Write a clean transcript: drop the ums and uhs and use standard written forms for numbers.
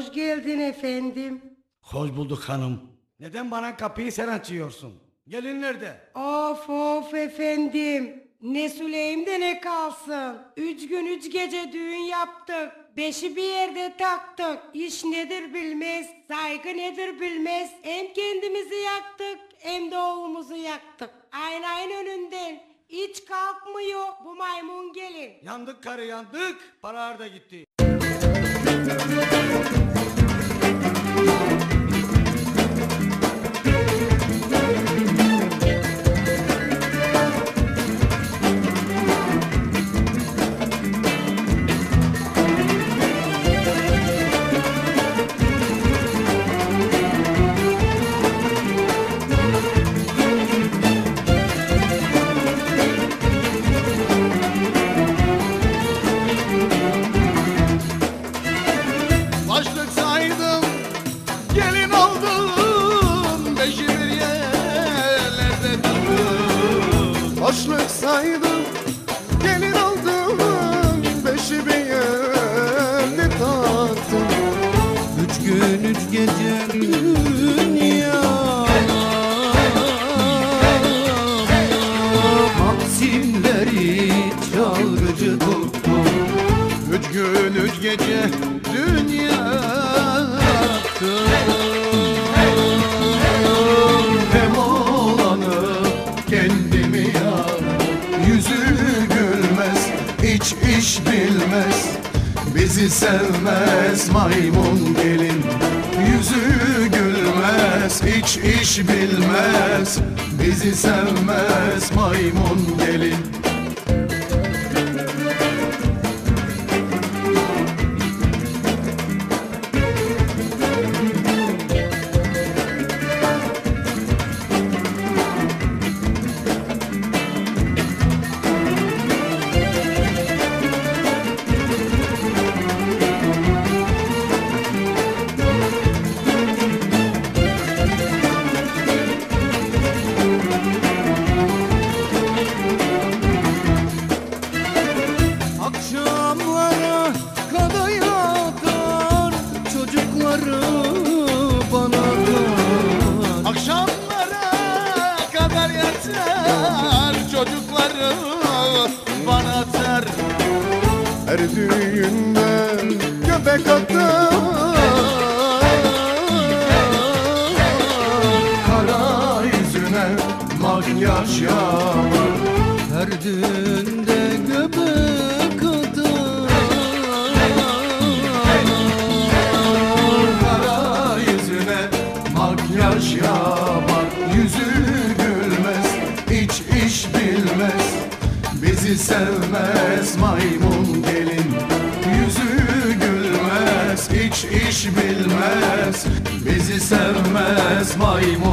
Hoş geldin efendim. Hoş bulduk hanım. Neden bana kapıyı sen açıyorsun? Gelin nerede? Of of efendim. Ne süleyim de ne kalsın. 3 gün 3 gece düğün yaptık. 5'i bir yerde taktık. İş nedir bilmez, saygı nedir bilmez. Hem kendimizi yaktık hem de oğlumuzu yaktık. Aynayın önünden hiç kalkmıyor bu maymun gelin. Yandık karı yandık. Paralar da gitti. Başlık saydım, gelin oldum, beşi bir yerlerde taktım. Başlık saydım, gelin oldum, beşi bir yerde taktım. 3 gün 3 gece dünya Maksimleri çalgıcı tuttum. 3 gün 3 gece dünya yaktım. Hem olanı kendimi yak, yüzü gülmez, hiç iş bilmez, bizi sevmez maymun gelin. Yüzü gülmez, hiç iş bilmez, bizi sevmez maymun gelin. Akşamlara kadar yatar, çocukları bana dar. Akşamlara kadar yatar, çocukları bana atar. Her düğünde göbek atar, kara yüzüne makyaj yapar. Her düğünde göbek atar. Kara yüzüne makyaj yapar, yüzü gülmez, hiç iş bilmez, bizi sevmez maymun gelin. Yüzü gülmez, hiç iş bilmez, bizi sevmez maymun